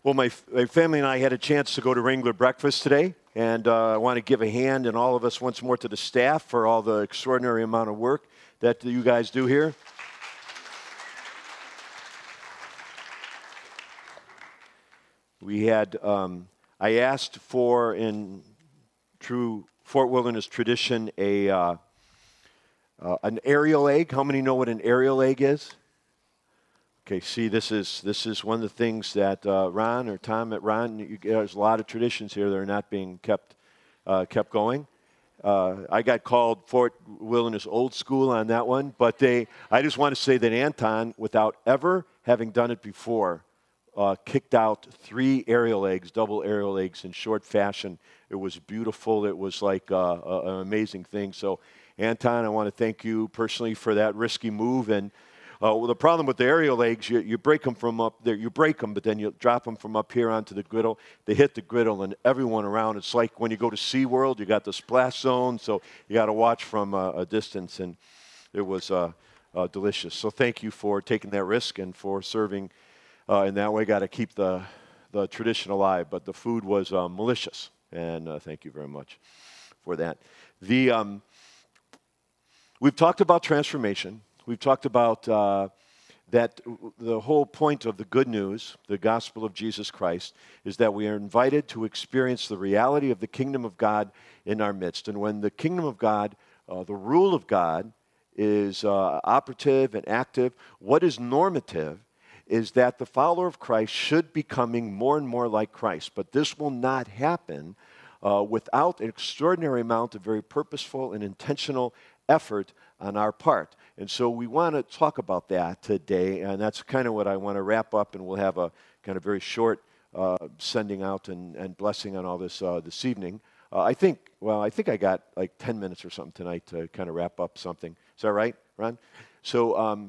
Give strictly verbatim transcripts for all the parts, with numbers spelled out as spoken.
Well, my, my family and I had a chance to go to Wrangler Breakfast today, and uh, I want to give a hand and all of us once more to the staff for all the extraordinary amount of work that you guys do here. We had, um, I asked for, in true Fort Wilderness tradition, a uh, uh, an aerial egg. How many know what an aerial egg is? Okay, see, this is this is one of the things that uh, Ron or Tom at Ron, you, there's a lot of traditions here that are not being kept uh, kept going. Uh, I got called Fort Wilderness old school on that one, but they. I just want to say that Anton, without ever having done it before, uh, kicked out three aerial eggs, double aerial eggs in short fashion. It was beautiful. It was like uh, a, an amazing thing. So, Anton, I want to thank you personally for that risky move. And Uh, well, the problem with the aerial eggs, you, you break them from up there. You break them, but then you drop them from up here onto the griddle. They hit the griddle, and everyone around. It's like when you go to SeaWorld, you got the splash zone, so you got to watch from uh, a distance, and it was uh, uh, delicious. So thank you for taking that risk and for serving uh, in that way. Got to keep the the tradition alive, but the food was uh, malicious, and uh, thank you very much for that. The um, we've talked about transformation. We've talked about uh, that the whole point of the good news, the gospel of Jesus Christ, is that we are invited to experience the reality of the kingdom of God in our midst. And when the kingdom of God, uh, the rule of God, is uh, operative and active, what is normative is that the follower of Christ should be becoming more and more like Christ. But this will not happen uh, without an extraordinary amount of very purposeful and intentional effort on our part. And so we want to talk about that today, and that's kind of what I want to wrap up, and we'll have a kind of very short uh, sending out and, and blessing on all this uh, this evening. Uh, I think, well, I think I got like ten minutes or something tonight to kind of wrap up something. Is that right, Ron? So, um,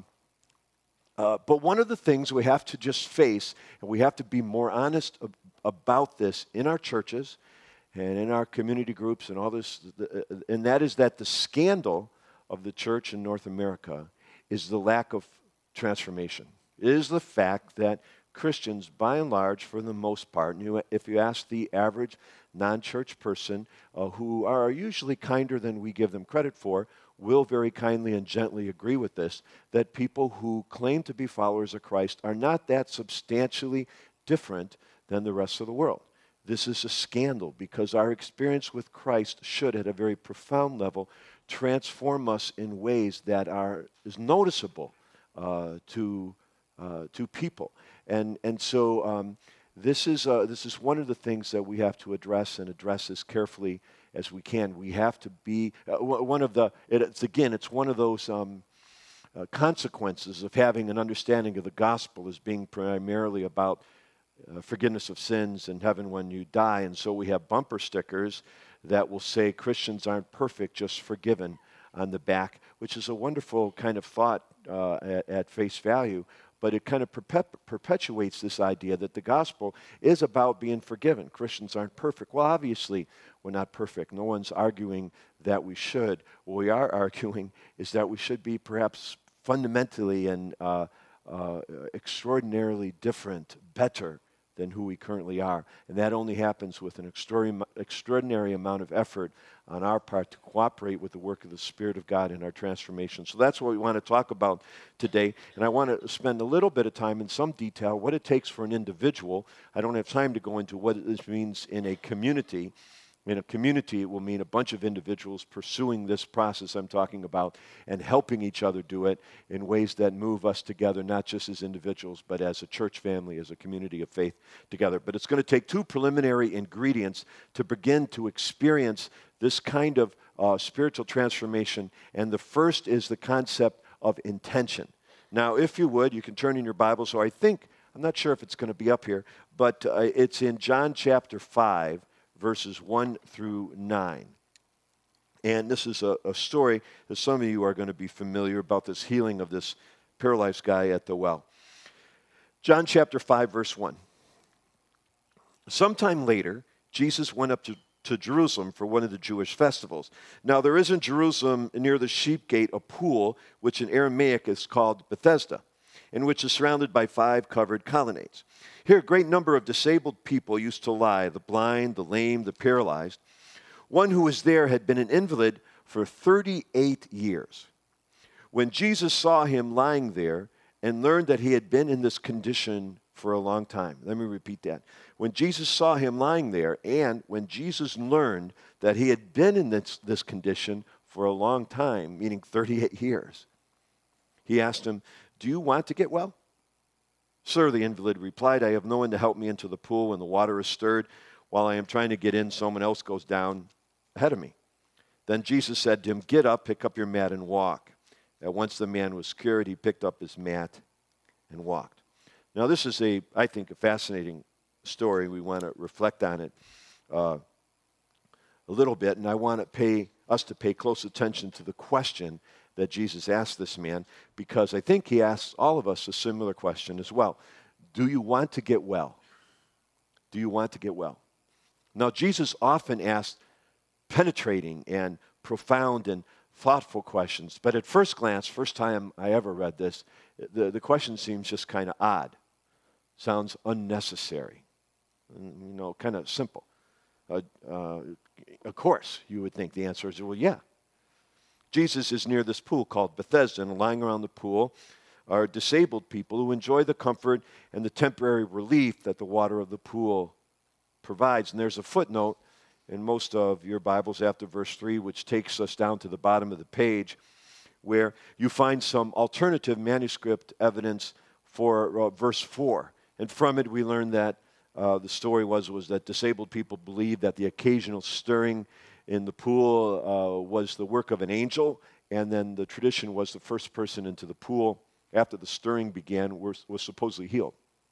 uh, but one of the things we have to just face, and we have to be more honest ab- about this in our churches and in our community groups and all this, and that is that the scandal of the church in North America is the lack of transformation. It is the fact that Christians, by and large, for the most part, and you, if you ask the average non-church person, uh, who are usually kinder than we give them credit for, will very kindly and gently agree with this, that people who claim to be followers of Christ are not that substantially different than the rest of the world. This is a scandal because our experience with Christ should, at a very profound level, transform us in ways that are is noticeable uh, to uh, to people, and and so um, this is uh, this is one of the things that we have to address and address as carefully as we can. We have to be uh, one of the it, it's again it's one of those um, uh, consequences of having an understanding of the gospel as being primarily about uh, forgiveness of sins and heaven when you die, and so we have bumper stickers that will say Christians aren't perfect, just forgiven on the back, which is a wonderful kind of thought uh, at, at face value, but it kind of perpet- perpetuates this idea that the gospel is about being forgiven. Christians aren't perfect. Well, obviously, we're not perfect. No one's arguing that we should. What we are arguing is that we should be perhaps fundamentally and uh, uh, extraordinarily different, better than who we currently are. And that only happens with an extraordinary, extraordinary amount of effort on our part to cooperate with the work of the Spirit of God in our transformation. So that's what we want to talk about today. And I want to spend a little bit of time in some detail what it takes for an individual. I don't have time to go into what this means in a community. In a community, it will mean a bunch of individuals pursuing this process I'm talking about and helping each other do it in ways that move us together, not just as individuals, but as a church family, as a community of faith together. But it's going to take two preliminary ingredients to begin to experience this kind of uh, spiritual transformation. And the first is the concept of intention. Now, if you would, you can turn in your Bible. So I think, I'm not sure if it's going to be up here, but uh, it's in John chapter five. Verses one through nine. And this is a, a story that some of you are going to be familiar about, this healing of this paralyzed guy at the well. John chapter five, verse one. Sometime later, Jesus went up to, to Jerusalem for one of the Jewish festivals. Now there is in Jerusalem near the sheep gate a pool, which in Aramaic is called Bethesda. and which is surrounded by five covered colonnades. Here, a great number of disabled people used to lie, the blind, the lame, the paralyzed. One who was there had been an invalid for thirty-eight years. When Jesus saw him lying there and learned that he had been in this condition for a long time. Let me repeat that. When Jesus saw him lying there, and when Jesus learned that he had been in this, this condition for a long time, meaning thirty-eight years, he asked him, "Do you want to get well?" "Sir," the invalid replied, "I have no one to help me into the pool when the water is stirred. While I am trying to get in, someone else goes down ahead of me." Then Jesus said to him, "Get up, pick up your mat, and walk." At once the man was cured. He picked up his mat and walked. Now this is, a, I think, a fascinating story. We want to reflect on it uh, a little bit, and I want to pay us to pay close attention to the question that Jesus asked this man, because I think he asks all of us a similar question as well. Do you want to get well? Do you want to get well? Now, Jesus often asked penetrating and profound and thoughtful questions, but at first glance, first time I ever read this, the, the question seems just kind of odd. Sounds unnecessary. You know, kind of simple. Uh, uh, of course, you would think the answer is, well, yeah. Jesus is near this pool called Bethesda, and lying around the pool are disabled people who enjoy the comfort and the temporary relief that the water of the pool provides. And there's a footnote in most of your Bibles after verse three, which takes us down to the bottom of the page, where you find some alternative manuscript evidence for uh, verse four. And from it we learn that uh, the story was, was that disabled people believed that the occasional stirring in the pool uh, was the work of an angel, and then the tradition was the first person into the pool after the stirring began was, was supposedly healed.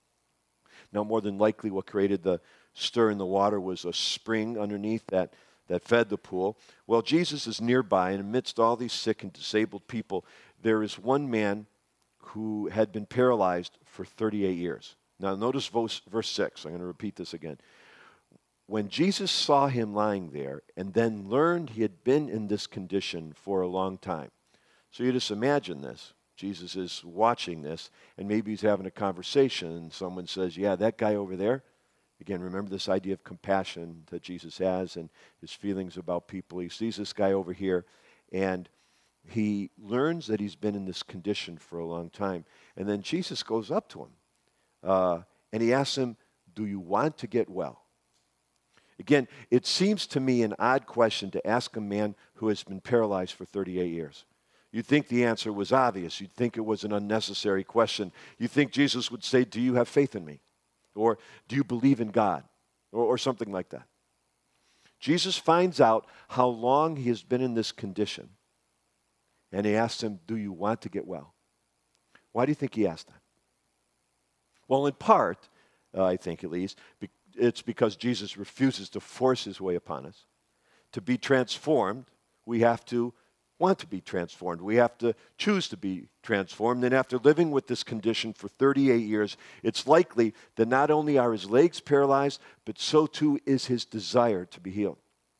Now, more than likely what created the stir in the water was a spring underneath that, that fed the pool. Well, Jesus is nearby, and amidst all these sick and disabled people, there is one man who had been paralyzed for thirty-eight years. Now, notice verse, verse six. I'm going to repeat this again. When Jesus saw him lying there and then learned he had been in this condition for a long time. So you just imagine this. Jesus is watching this, and maybe he's having a conversation, and someone says, "Yeah, that guy over there." Again, remember this idea of compassion that Jesus has and his feelings about people. He sees this guy over here, and he learns that he's been in this condition for a long time. And then Jesus goes up to him, uh, and he asks him, "Do you want to get well?" Again, it seems to me an odd question to ask a man who has been paralyzed for thirty-eight years. You'd think the answer was obvious. You'd think it was an unnecessary question. You'd think Jesus would say, "Do you have faith in me?" Or, "Do you believe in God?" Or, or something like that. Jesus finds out how long he has been in this condition, and he asks him, "Do you want to get well?" Why do you think he asked that? Well, in part, uh, I think at least, be- it's because Jesus refuses to force his way upon us. To be transformed, we have to want to be transformed. We have to choose to be transformed. And after living with this condition for thirty-eight years, it's likely that not only are his legs paralyzed, but so too is his desire to be healed.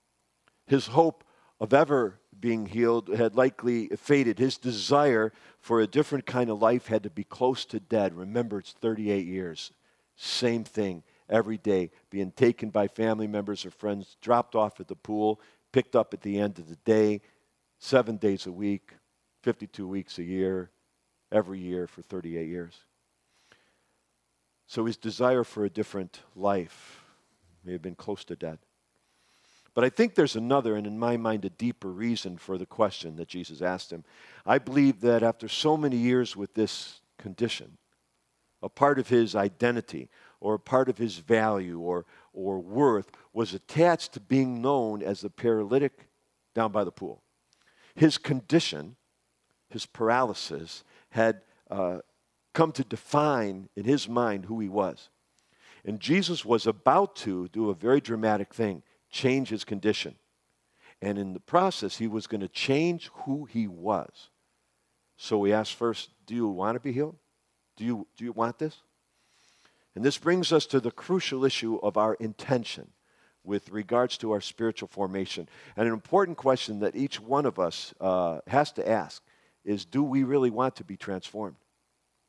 His hope of ever being healed had likely faded. His desire for a different kind of life had to be close to dead. Remember, it's thirty-eight years. Same thing every day, being taken by family members or friends, dropped off at the pool, picked up at the end of the day, seven days a week, fifty-two weeks a year, every year for thirty-eight years. So his desire for a different life may have been close to dead. But I think there's another, and in my mind, a deeper reason for the question that Jesus asked him. I believe that after so many years with this condition, a part of his identity or a part of his value or, or worth was attached to being known as the paralytic down by the pool. His condition, his paralysis, had uh, come to define in his mind who he was. And Jesus was about to do a very dramatic thing, change his condition. And in the process, he was going to change who he was. So we asked first, do you want to be healed? Do you, do you want this? And this brings us to the crucial issue of our intention with regards to our spiritual formation. And an important question that each one of us uh, has to ask is, do we really want to be transformed?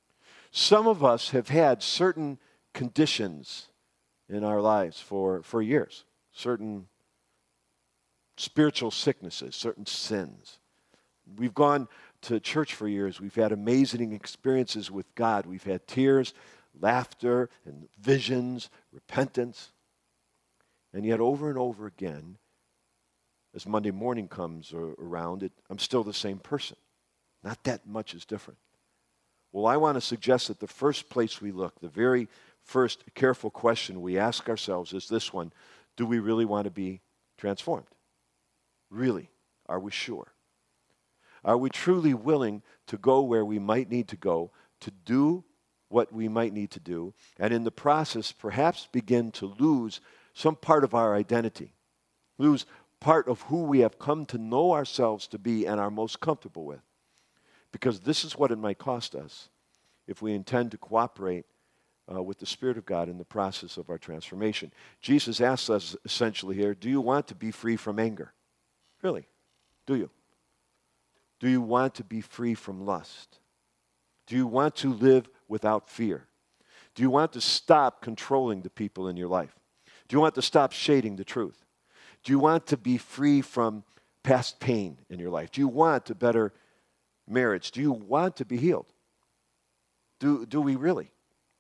Some of us have had certain conditions in our lives for, for years, certain spiritual sicknesses, certain sins. We've gone to church for years. We've had amazing experiences with God. We've had tears, laughter, and visions, repentance. And yet over and over again, as Monday morning comes around, it, I'm still the same person. Not that much is different. Well, I want to suggest that the first place we look, the very first careful question we ask ourselves is this one: do we really want to be transformed? Really? Are we sure? Are we truly willing to go where we might need to go, to do what we might need to do, and in the process perhaps begin to lose some part of our identity, lose part of who we have come to know ourselves to be and are most comfortable with? Because this is what it might cost us if we intend to cooperate uh, with the Spirit of God in the process of our transformation. Jesus asks us essentially here, do you want to be free from anger? Really? Do you? Do you want to be free from lust? Do you want to live without fear? Do you want to stop controlling the people in your life? Do you want to stop shading the truth? Do you want to be free from past pain in your life? Do you want a better marriage? Do you want to be healed? Do, do we really?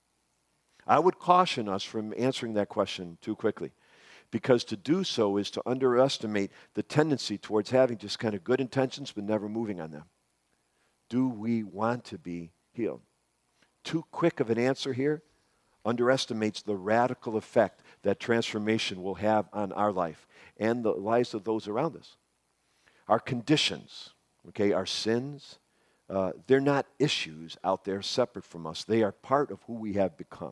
I would caution us from answering that question too quickly, because to do so is to underestimate the tendency towards having just kind of good intentions but never moving on them. Do we want to be healed? Too quick of an answer here underestimates the radical effect that transformation will have on our life and the lives of those around us. Our conditions, okay, our sins, uh, they're not issues out there separate from us. They are part of who we have become.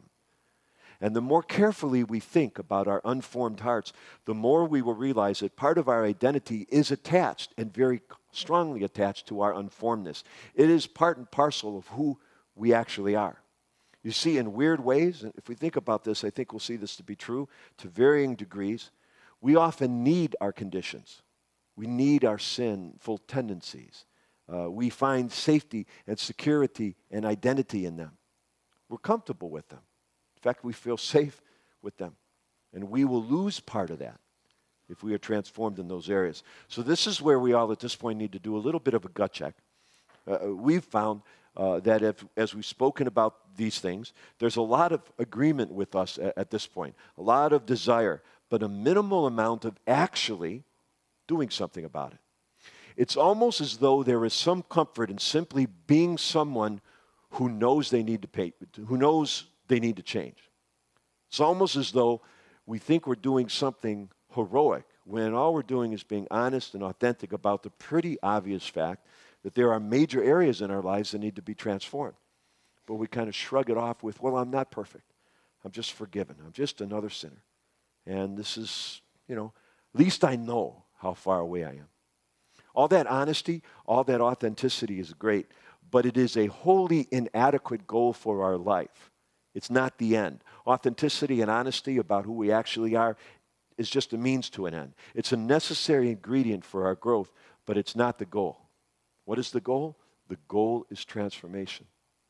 And the more carefully we think about our unformed hearts, the more we will realize that part of our identity is attached and very strongly attached to our unformedness. It is part and parcel of who we actually are. You see, in weird ways, and if we think about this, I think we'll see this to be true to varying degrees, we often need our conditions. We need our sinful tendencies. Uh, we find safety and security and identity in them. We're comfortable with them. In fact, we feel safe with them. And we will lose part of that if we are transformed in those areas. So this is where we all at this point need to do a little bit of a gut check. Uh, we've found uh, that if, as we've spoken about these things, there's a lot of agreement with us at, at this point, a lot of desire, but a minimal amount of actually doing something about it. It's almost as though there is some comfort in simply being someone who knows they need to pay, who knows they need to change. It's almost as though we think we're doing something heroic when all we're doing is being honest and authentic about the pretty obvious fact that there are major areas in our lives that need to be transformed. But we kind of shrug it off with, well, I'm not perfect. I'm just forgiven. I'm just another sinner. And this is, you know, at least I know how far away I am. All that honesty, all that authenticity is great, but it is a wholly inadequate goal for our life. It's not the end. Authenticity and honesty about who we actually are is just a means to an end. It's a necessary ingredient for our growth, but it's not the goal. What is the goal? The goal is transformation.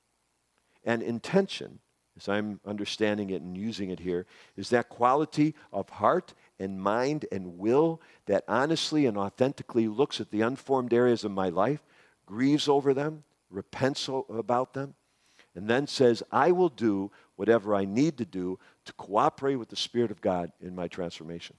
And intention, as I'm understanding it and using it here, is that quality of heart and mind and will that honestly and authentically looks at the unformed areas of my life, grieves over them, repents about them, and then says, I will do whatever I need to do to cooperate with the Spirit of God in my transformation.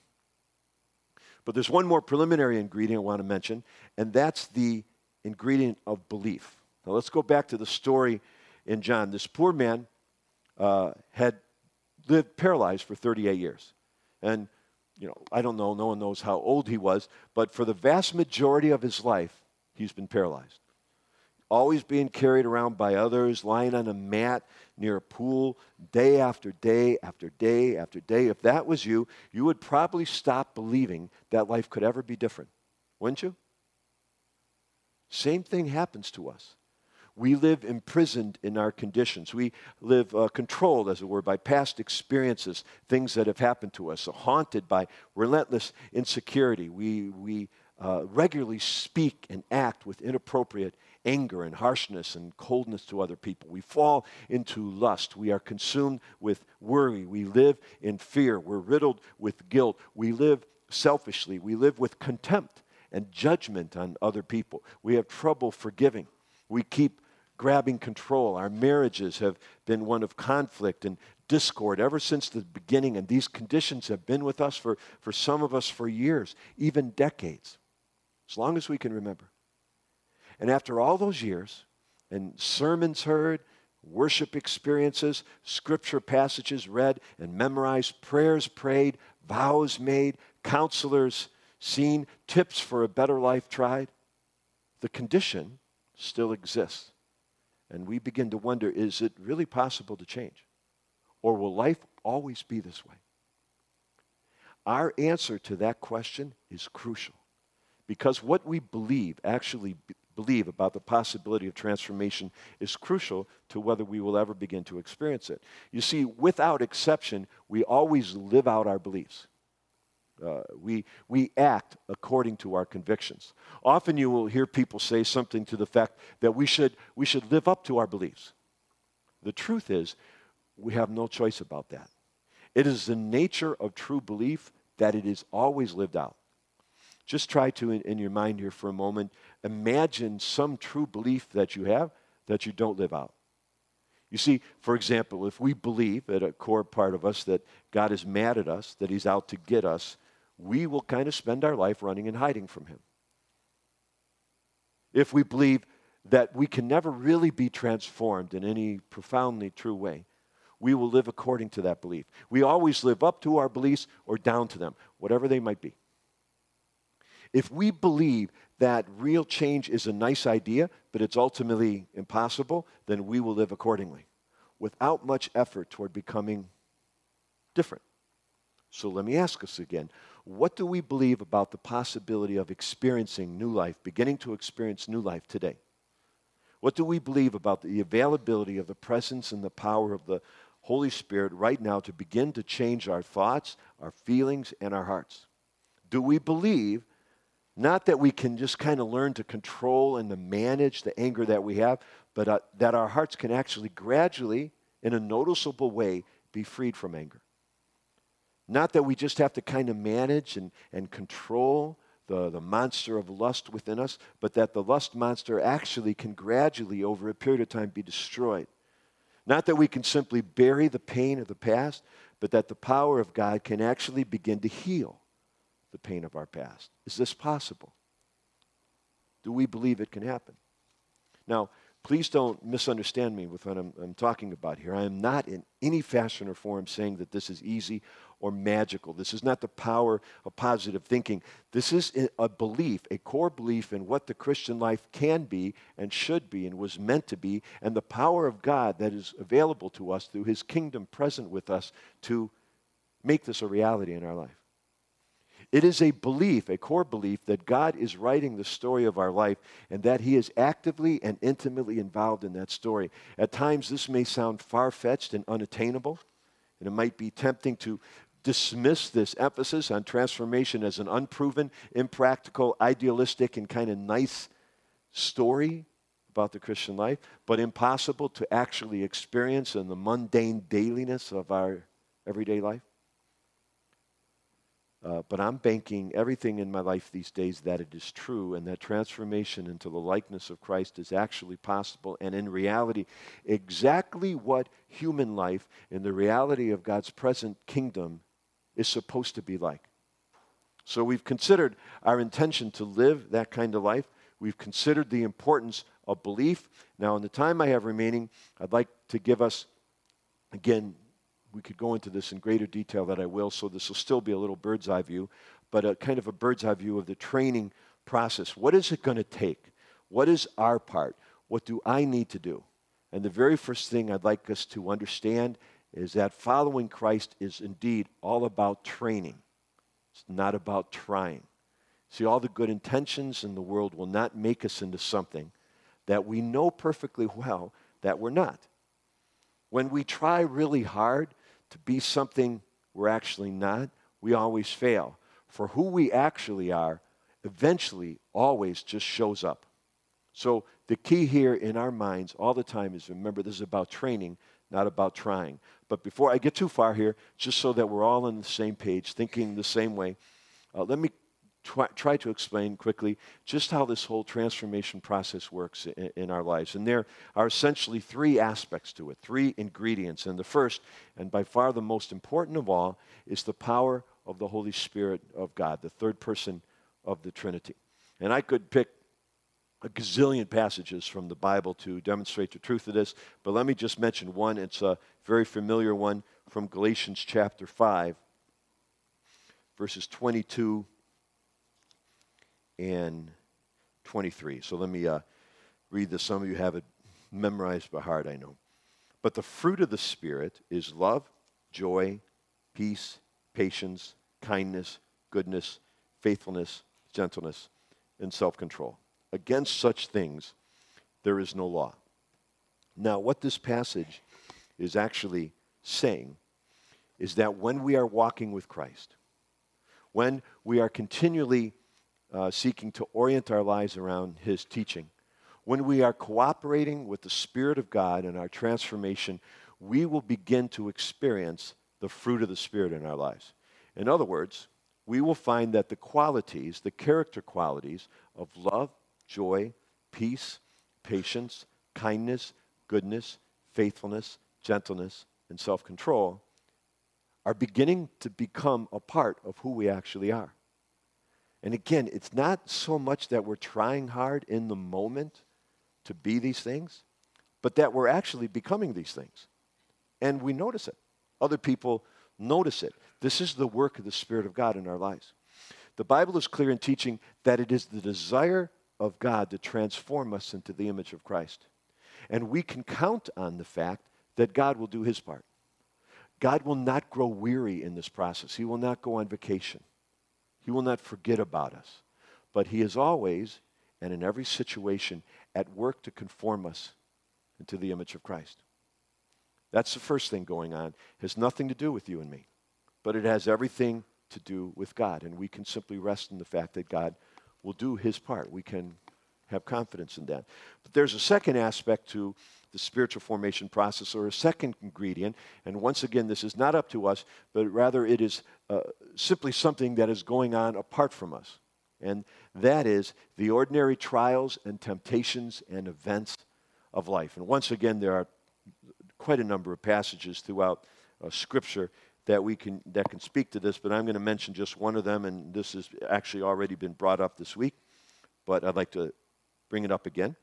But there's one more preliminary ingredient I want to mention, and that's the ingredient of belief. Now let's go back to the story in John. This poor man uh, had lived paralyzed for thirty-eight years. And, you know, I don't know, no one knows how old he was, but for the vast majority of his life, he's been paralyzed. Always being carried around by others, lying on a mat near a pool day after day after day after day. If that was you, you would probably stop believing that life could ever be different, wouldn't you? Same thing happens to us. We live imprisoned in our conditions. We live uh, controlled, as it were, by past experiences, things that have happened to us, haunted by relentless insecurity. We, we uh, regularly speak and act with inappropriate anger and harshness and coldness to other people. We fall into lust. We are consumed with worry. We live in fear. We're riddled with guilt. We live selfishly. We live with contempt and judgment on other people. We have trouble forgiving. We keep grabbing control. Our marriages have been one of conflict and discord ever since the beginning, and these conditions have been with us for, for some of us for years, even decades, as long as we can remember. And after all those years, and sermons heard, worship experiences, scripture passages read and memorized, prayers prayed, vows made, counselors seen, tips for a better life tried, the condition still exists. And we begin to wonder, is it really possible to change? Or will life always be this way? Our answer to that question is crucial, because what we believe, actually b- believe about the possibility of transformation is crucial to whether we will ever begin to experience it. You see, without exception, we always live out our beliefs. Uh, we, we act according to our convictions. Often you will hear people say something to the effect that we should, we should live up to our beliefs. The truth is, we have no choice about that. It is the nature of true belief that it is always lived out. Just try to, in, in your mind here for a moment, imagine some true belief that you have that you don't live out. You see, for example, if we believe at a core part of us that God is mad at us, that he's out to get us, we will kind of spend our life running and hiding from him. If we believe that we can never really be transformed in any profoundly true way, we will live according to that belief. We always live up to our beliefs or down to them, whatever they might be. If we believe that real change is a nice idea, but it's ultimately impossible, then we will live accordingly, without much effort toward becoming different. So let me ask us again, what do we believe about the possibility of experiencing new life, beginning to experience new life today? What do we believe about the availability of the presence and the power of the Holy Spirit right now to begin to change our thoughts, our feelings, and our hearts? Do we believe not that we can just kind of learn to control and to manage the anger that we have, but uh, that our hearts can actually gradually, in a noticeable way, be freed from anger? Not that we just have to kind of manage and, and control the, the monster of lust within us, but that the lust monster actually can gradually, over a period of time, be destroyed. Not that we can simply bury the pain of the past, but that the power of God can actually begin to heal the pain of our past. Is this possible? Do we believe it can happen? Now, please don't misunderstand me with what I'm, I'm talking about here. I am not in any fashion or form saying that this is easy or magical. This is not the power of positive thinking. This is a belief, a core belief in what the Christian life can be and should be and was meant to be, and the power of God that is available to us through his kingdom present with us to make this a reality in our life. It is a belief, a core belief, that God is writing the story of our life and that he is actively and intimately involved in that story. At times, this may sound far-fetched and unattainable, and it might be tempting to dismiss this emphasis on transformation as an unproven, impractical, idealistic, and kind of nice story about the Christian life, but impossible to actually experience in the mundane dailiness of our everyday life. Uh, but I'm banking everything in my life these days that it is true and that transformation into the likeness of Christ is actually possible and in reality exactly what human life in the reality of God's present kingdom is supposed to be like. So we've considered our intention to live that kind of life. We've considered the importance of belief. Now, in the time I have remaining, I'd like to give us, again, we could go into this in greater detail that I will, so this will still be a little bird's eye view, but a kind of a bird's eye view of the training process. What is it going to take? What is our part? What do I need to do? And the very first thing I'd like us to understand is that following Christ is indeed all about training. It's not about trying. See, all the good intentions in the world will not make us into something that we know perfectly well that we're not. When we try really hard to be something we're actually not, we always fail. For who we actually are eventually always just shows up. So the key here in our minds all the time is, remember, this is about training, not about trying. But before I get too far here, just so that we're all on the same page, thinking the same way, uh, let me try, try to explain quickly just how this whole transformation process works in, in our lives. And there are essentially three aspects to it, three ingredients. And the first, and by far the most important of all, is the power of the Holy Spirit of God, the third person of the Trinity. And I could pick a gazillion passages from the Bible to demonstrate the truth of this, but let me just mention one. It's a very familiar one from Galatians chapter five, verses twenty-two and twenty-three. So let me uh, read this. Some of you have it memorized by heart, I know. But the fruit of the Spirit is love, joy, peace, patience, kindness, goodness, faithfulness, gentleness, and self-control. Against such things, there is no law. Now, what this passage is actually saying is that when we are walking with Christ, when we are continually uh, seeking to orient our lives around His teaching, when we are cooperating with the Spirit of God in our transformation, we will begin to experience the fruit of the Spirit in our lives. In other words, we will find that the qualities, the character qualities of love, joy, peace, patience, kindness, goodness, faithfulness, gentleness, and self-control are beginning to become a part of who we actually are. And again, it's not so much that we're trying hard in the moment to be these things, but that we're actually becoming these things. And we notice it. Other people notice it. This is the work of the Spirit of God in our lives. The Bible is clear in teaching that it is the desire of God to transform us into the image of Christ. And we can count on the fact that God will do His part. God will not grow weary in this process. He will not go on vacation. He will not forget about us. But He is always, and in every situation, at work to conform us into the image of Christ. That's the first thing going on. It has nothing to do with you and me, but it has everything to do with God. And we can simply rest in the fact that God will do His part. We can have confidence in that. But there's a second aspect to the spiritual formation process, or a second ingredient. And once again, this is not up to us, but rather it is uh, simply something that is going on apart from us. And that is the ordinary trials and temptations and events of life. And once again, there are quite a number of passages throughout uh, Scripture that we can that can speak to this, but I'm going to mention just one of them, and this has actually already been brought up this week, but I'd like to bring it up again.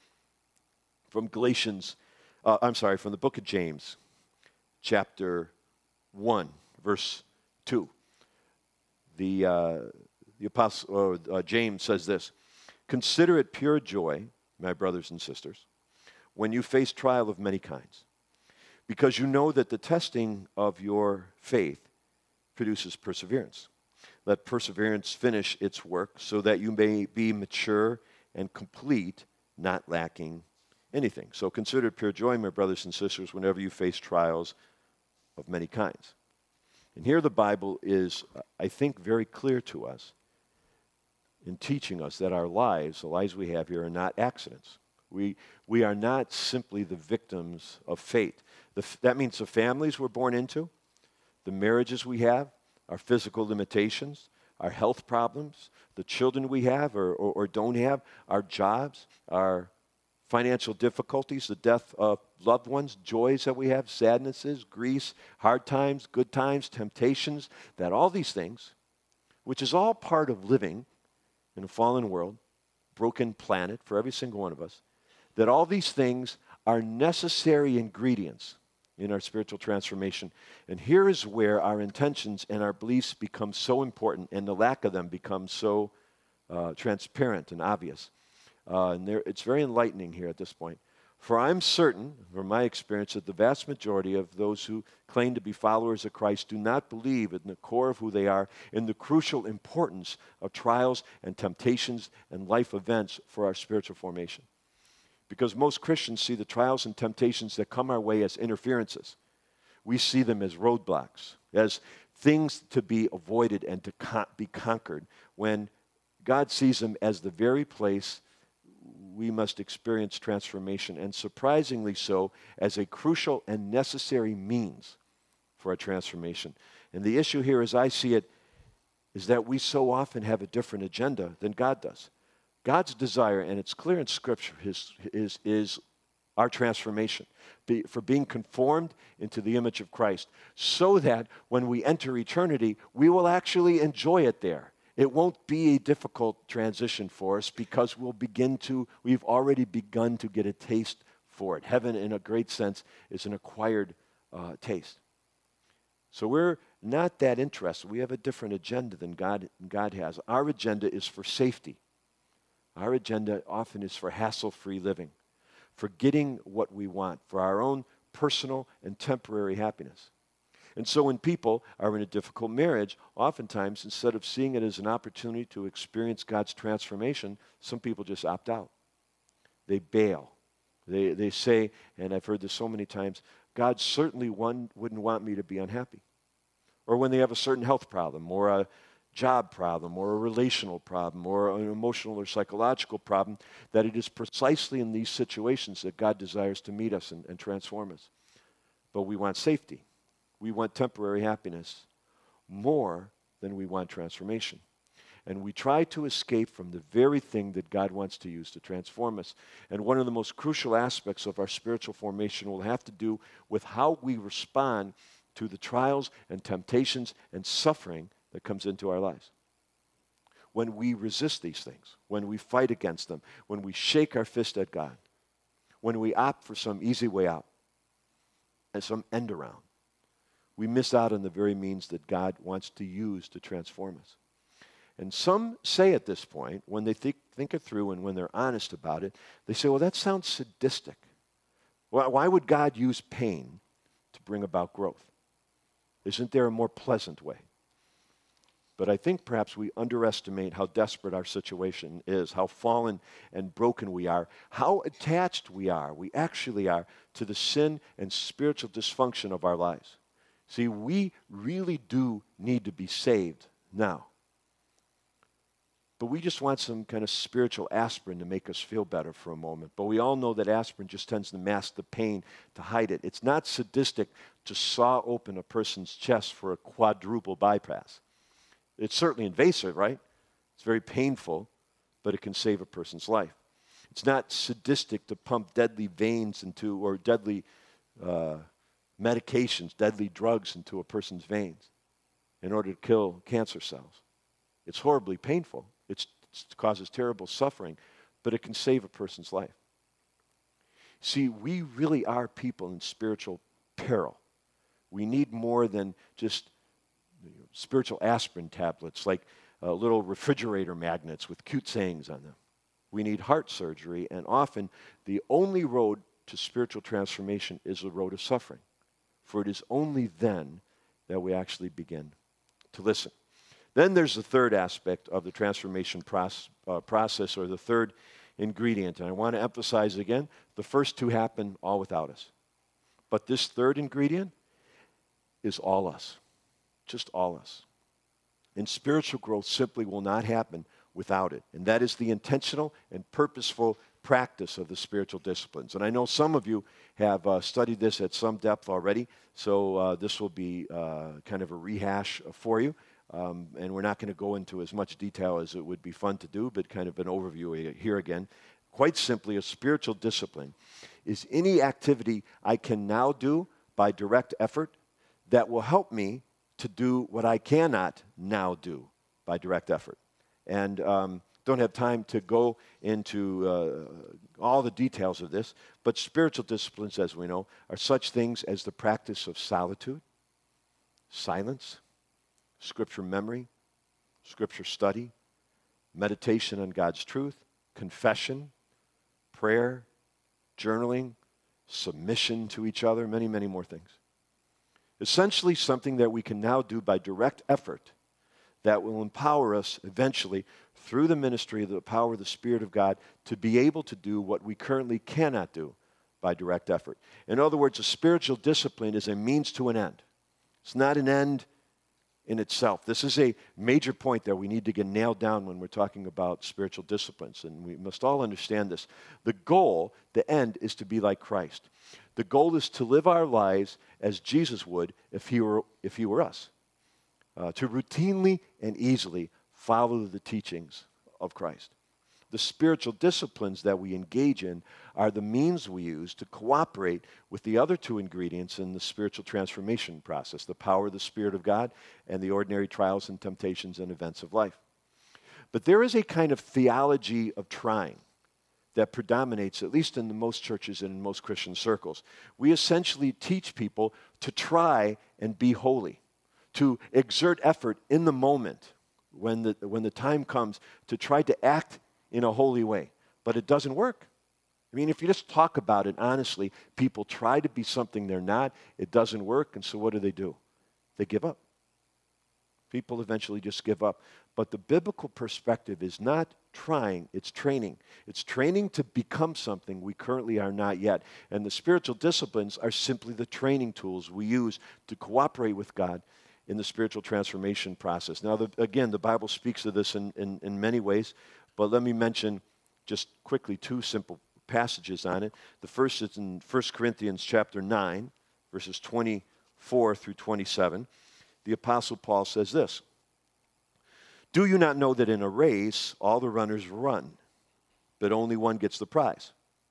From Galatians, uh, I'm sorry, from the book of James, chapter one, verse two. The, uh, the apostle, uh, James says this, "Consider it pure joy, my brothers and sisters, when you face trial of many kinds, because you know that the testing of your faith produces perseverance. Let perseverance finish its work so that you may be mature and complete, not lacking anything." So consider it pure joy, my brothers and sisters, whenever you face trials of many kinds. And here the Bible is, I think, very clear to us in teaching us that our lives, the lives we have here, are not accidents. We, we are not simply the victims of fate. The, that means the families we're born into, the marriages we have, our physical limitations, our health problems, the children we have or, or, or don't have, our jobs, our financial difficulties, the death of loved ones, joys that we have, sadnesses, griefs, hard times, good times, temptations, that all these things, which is all part of living in a fallen world, broken planet for every single one of us, that all these things are necessary ingredients in our spiritual transformation. And here is where our intentions and our beliefs become so important, and the lack of them becomes so uh, transparent and obvious. Uh, and there, it's very enlightening here at this point. For I'm certain, from my experience, that the vast majority of those who claim to be followers of Christ do not believe in the core of who they are, in the crucial importance of trials and temptations and life events for our spiritual formation. Because most Christians see the trials and temptations that come our way as interferences. We see them as roadblocks, as things to be avoided and to con- be conquered, when God sees them as the very place we must experience transformation, and surprisingly so, as a crucial and necessary means for our transformation. And the issue here, as I see it, is that we so often have a different agenda than God does. God's desire, and it's clear in Scripture, is, is, is our transformation, be, for being conformed into the image of Christ, so that when we enter eternity, we will actually enjoy it there. It won't be a difficult transition for us because we'll begin to, we've already begun to get a taste for it. Heaven, in a great sense, is an acquired uh, taste. So we're not that interested. We have a different agenda than God, God has. Our agenda is for safety. Our agenda often is for hassle-free living, for getting what we want, for our own personal and temporary happiness. And so when people are in a difficult marriage, oftentimes, instead of seeing it as an opportunity to experience God's transformation, some people just opt out. They bail. They, they say, and I've heard this so many times, God certainly one wouldn't want me to be unhappy. Or when they have a certain health problem, or a job problem, or a relational problem, or an emotional or psychological problem, that it is precisely in these situations that God desires to meet us and, and transform us. But we want safety. We want temporary happiness more than we want transformation. And we try to escape from the very thing that God wants to use to transform us. And one of the most crucial aspects of our spiritual formation will have to do with how we respond to the trials and temptations and suffering that comes into our lives. When we resist these things, when we fight against them, when we shake our fist at God, when we opt for some easy way out and some end around, we miss out on the very means that God wants to use to transform us. And some say at this point, when they think, think it through and when they're honest about it, they say, well, that sounds sadistic. Why, why would God use pain to bring about growth? Isn't there a more pleasant way? But I think perhaps we underestimate how desperate our situation is, how fallen and broken we are, how attached we are, we actually are, to the sin and spiritual dysfunction of our lives. See, we really do need to be saved now. But we just want some kind of spiritual aspirin to make us feel better for a moment. But we all know that aspirin just tends to mask the pain, to hide it. It's not sadistic to saw open a person's chest for a quadruple bypass. It's certainly invasive, right? It's very painful, but it can save a person's life. It's not sadistic to pump deadly veins into, or deadly uh, medications, deadly drugs into a person's veins in order to kill cancer cells. It's horribly painful. It's, it causes terrible suffering, but it can save a person's life. See, we really are people in spiritual peril. We need more than just you know, spiritual aspirin tablets, like uh, little refrigerator magnets with cute sayings on them. We need heart surgery, and often the only road to spiritual transformation is the road of suffering. For it is only then that we actually begin to listen. Then there's the third aspect of the transformation process, uh, process, or the third ingredient. And I want to emphasize again, the first two happen all without us. But this third ingredient is all us, just all us. And spiritual growth simply will not happen without it. And that is the intentional and purposeful practice of the spiritual disciplines. And I know some of you have uh, studied this at some depth already, so uh, this will be uh, kind of a rehash for you. Um, and we're not going to go into as much detail as it would be fun to do, but kind of an overview here again. Quite simply, a spiritual discipline is any activity I can now do by direct effort that will help me to do what I cannot now do by direct effort. And um, don't have time to go into uh, all the details of this, but spiritual disciplines, as we know, are such things as the practice of solitude, silence, Scripture memory, Scripture study, meditation on God's truth, confession, prayer, journaling, submission to each other, many, many more things. Essentially something that we can now do by direct effort that will empower us eventually through the ministry of the power of the Spirit of God to be able to do what we currently cannot do by direct effort. In other words, a spiritual discipline is a means to an end. It's not an end in itself. This is a major point that we need to get nailed down when we're talking about spiritual disciplines, and we must all understand this. The goal, the end, is to be like Christ. The goal is to live our lives as Jesus would if he were, if he were us, uh, to routinely and easily follow the teachings of Christ. The spiritual disciplines that we engage in are the means we use to cooperate with the other two ingredients in the spiritual transformation process, the power of the Spirit of God and the ordinary trials and temptations and events of life. But there is a kind of theology of trying that predominates, at least in the most churches and in most Christian circles. We essentially teach people to try and be holy, to exert effort in the moment when the, when the time comes to try to act in a holy way. But it doesn't work. I mean, if you just talk about it honestly, people try to be something they're not. It doesn't work, and so what do they do? They give up. People eventually just give up. But the biblical perspective is not trying, it's training. It's training to become something we currently are not yet. And the spiritual disciplines are simply the training tools we use to cooperate with God in the spiritual transformation process. Now, the, again, the Bible speaks of this in, in, in many ways, but let me mention just quickly two simple passages on it. The first is in First Corinthians chapter nine, verses twenty-four through twenty-seven. The Apostle Paul says this, "Do you not know that in a race all the runners run, but only one gets the prize?"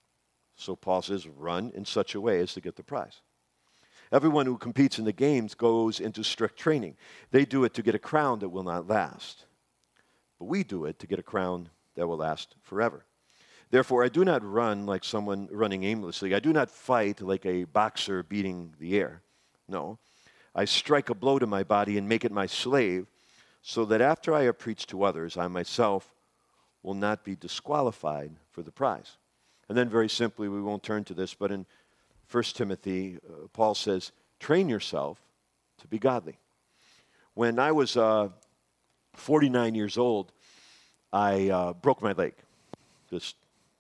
So Paul says, run in such a way as to get the prize. "Everyone who competes in the games goes into strict training. They do it to get a crown that will not last. But we do it to get a crown that will last forever. Therefore, I do not run like someone running aimlessly. I do not fight like a boxer beating the air. No, I strike a blow to my body and make it my slave, so that after I have preached to others, I myself will not be disqualified for the prize." And then very simply, we won't turn to this, but in First Timothy, uh, Paul says, "Train yourself to be godly." When I was uh, forty-nine years old, I uh, broke my leg, just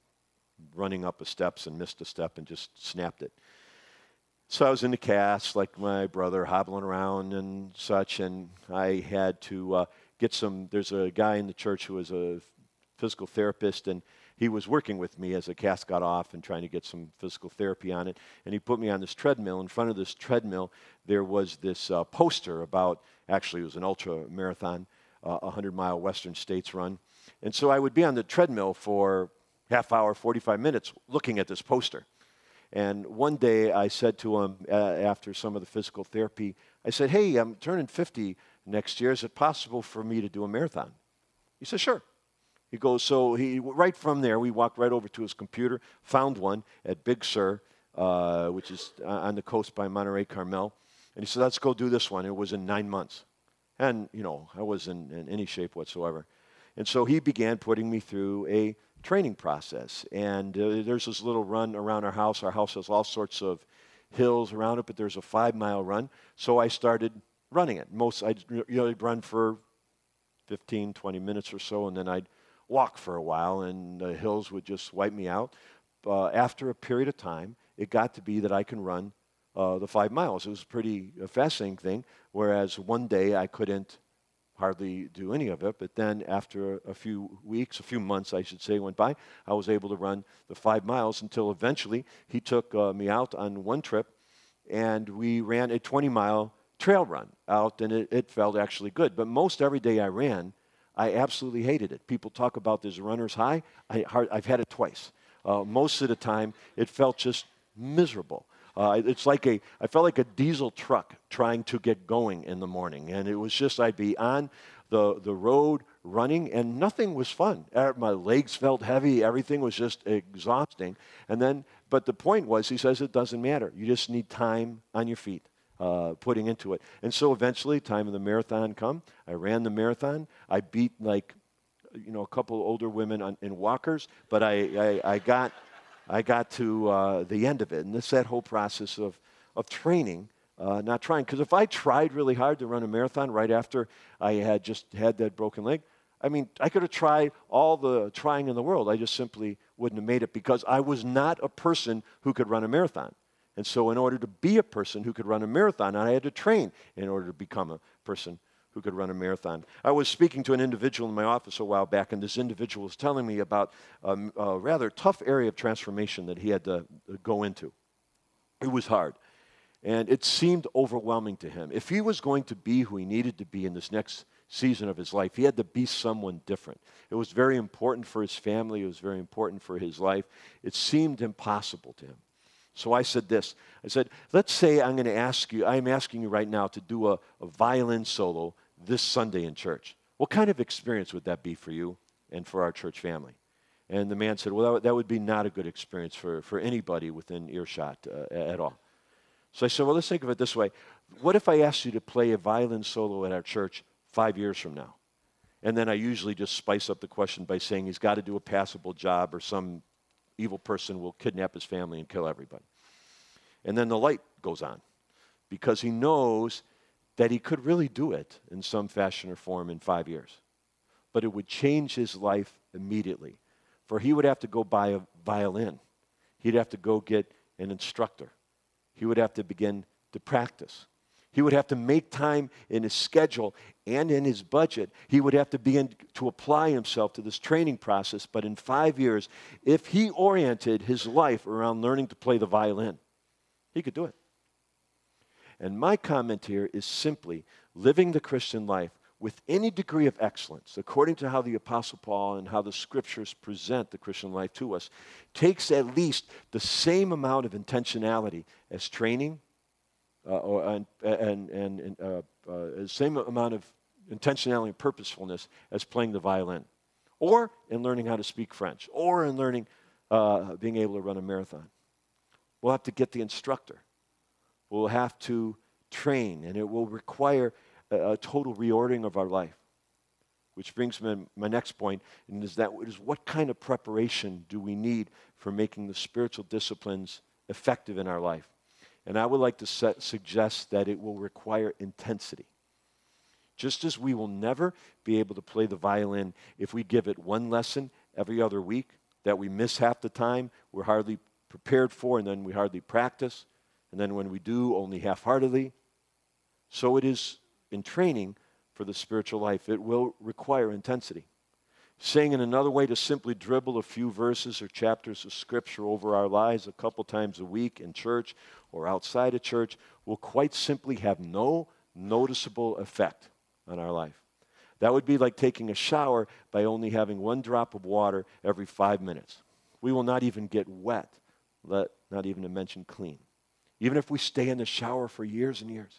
running up the steps and missed a step and just snapped it. So I was in the cast, like my brother, hobbling around and such, and I had to uh, get some, there's a guy in the church who was a physical therapist, and he was working with me as the cast got off and trying to get some physical therapy on it, and he put me on this treadmill. In front of this treadmill, there was this uh, poster about, actually it was an ultra marathon, uh, a hundred-mile Western States run, and so I would be on the treadmill for half hour, forty-five minutes, looking at this poster. And one day I said to him, uh, after some of the physical therapy, I said, "Hey, I'm turning fifty next year. Is it possible for me to do a marathon?" He said, "Sure." He goes, so he right from there, we walked right over to his computer, found one at Big Sur, uh, which is on the coast by Monterey Carmel. And he said, "Let's go do this one." It was in nine months. And, you know, I wasn't in any shape whatsoever. And so he began putting me through a training process. And uh, there's this little run around our house. Our house has all sorts of hills around it, but there's a five-mile run. So I started running it. Most, I'd, you know, I'd run for fifteen, twenty minutes or so, and then I'd walk for a while, and the hills would just wipe me out. Uh, after a period of time, it got to be that I can run uh, the five miles. It was a pretty uh, fascinating thing, whereas one day I couldn't hardly do any of it, but then after a few weeks, a few months, I should say, went by, I was able to run the five miles until eventually he took uh, me out on one trip, and we ran a twenty-mile trail run out, and it, it felt actually good. But most every day I ran, I absolutely hated it. People talk about this runner's high. I, I've had it twice. Uh, most of the time, it felt just miserable. Uh, it's like a, I felt like a diesel truck trying to get going in the morning. And it was just, I'd be on the, the road running, and nothing was fun. Uh, My legs felt heavy. Everything was just exhausting. And then, but the point was, he says it doesn't matter. You just need time on your feet. Uh, putting into it. And so eventually, time of the marathon come. I ran the marathon. I beat like, you know, a couple older women on, in walkers, but I, I, I got I got to uh, the end of it. And this that whole process of, of training, uh, not trying. Because if I tried really hard to run a marathon right after I had just had that broken leg, I mean, I could have tried all the trying in the world. I just simply wouldn't have made it because I was not a person who could run a marathon. And so in order to be a person who could run a marathon, I had to train in order to become a person who could run a marathon. I was speaking to an individual in my office a while back, and this individual was telling me about um, a rather tough area of transformation that he had to go into. It was hard, and it seemed overwhelming to him. If he was going to be who he needed to be in this next season of his life, he had to be someone different. It was very important for his family. It was very important for his life. It seemed impossible to him. So I said this. I said, let's say I'm going to ask you, I'm asking you right now to do a, a violin solo this Sunday in church. What kind of experience would that be for you and for our church family? And the man said, well, that would, that would be not a good experience for, for anybody within earshot uh, at all. So I said, well, let's think of it this way. What if I asked you to play a violin solo at our church five years from now? And then I usually just spice up the question by saying he's got to do a passable job or some evil person will kidnap his family and kill everybody. And then the light goes on because he knows that he could really do it in some fashion or form in five years. But it would change his life immediately. For he would have to go buy a violin. He'd have to go get an instructor. He would have to begin to practice. He would have to make time in his schedule and in his budget. He would have to begin to apply himself to this training process. But in five years, if he oriented his life around learning to play the violin, he could do it. And my comment here is simply living the Christian life with any degree of excellence, according to how the Apostle Paul and how the Scriptures present the Christian life to us, takes at least the same amount of intentionality as training, uh, or, and, and, and uh, uh, the same amount of intentionality and purposefulness as playing the violin, or in learning how to speak French, or in learning, uh, being able to run a marathon. We'll have to get the instructor. We'll have to train, and it will require a, a total reordering of our life. Which brings me to my next point, and is that is what kind of preparation do we need for making the spiritual disciplines effective in our life? And I would like to set, suggest that it will require intensity. Just as we will never be able to play the violin if we give it one lesson every other week, that we miss half the time, we're hardly prepared for, and then we hardly practice, and then when we do, only half-heartedly. So it is in training for the spiritual life. It will require intensity. Saying in another way, to simply dribble a few verses or chapters of Scripture over our lives a couple times a week in church or outside of church will quite simply have no noticeable effect on our life. That would be like taking a shower by only having one drop of water every five minutes. We will not even get wet, let not even to mention clean. Even if we stay in the shower for years and years,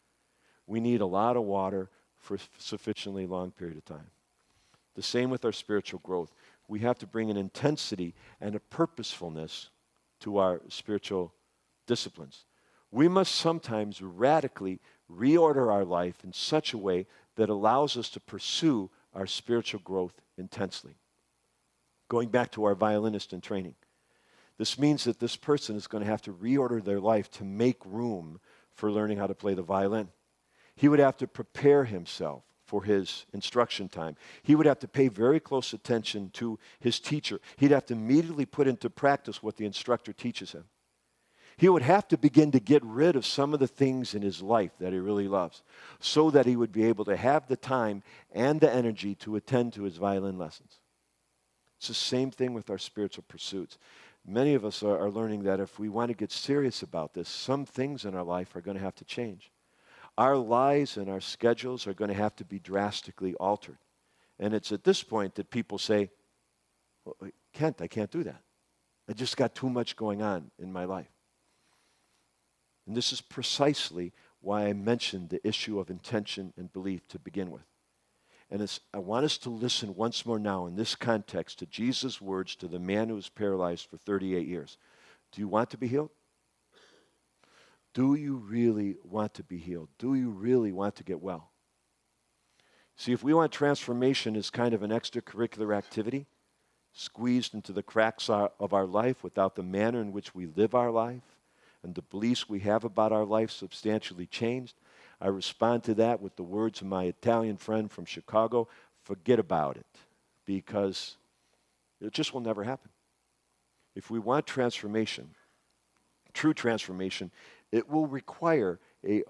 we need a lot of water for a sufficiently long period of time. The same with our spiritual growth. We have to bring an intensity and a purposefulness to our spiritual disciplines. We must sometimes radically reorder our life in such a way that allows us to pursue our spiritual growth intensely. Going back to our violinist in training, this means that this person is going to have to reorder their life to make room for learning how to play the violin. He would have to prepare himself for his instruction time. He would have to pay very close attention to his teacher. He'd have to immediately put into practice what the instructor teaches him. He would have to begin to get rid of some of the things in his life that he really loves so that he would be able to have the time and the energy to attend to his violin lessons. It's the same thing with our spiritual pursuits. Many of us are, are learning that if we want to get serious about this, some things in our life are going to have to change. Our lives and our schedules are going to have to be drastically altered. And it's at this point that people say, well, Kent, I can't do that. I just got too much going on in my life. And this is precisely why I mentioned the issue of intention and belief to begin with. And it's, I want us to listen once more now in this context to Jesus' words to the man who was paralyzed for thirty-eight years. Do you want to be healed? Do you really want to be healed? Do you really want to get well? See, if we want transformation as kind of an extracurricular activity, squeezed into the cracks of our life without the manner in which we live our life, and the beliefs we have about our life substantially changed, I respond to that with the words of my Italian friend from Chicago, forget about it, because it just will never happen. If we want transformation, true transformation, it will require a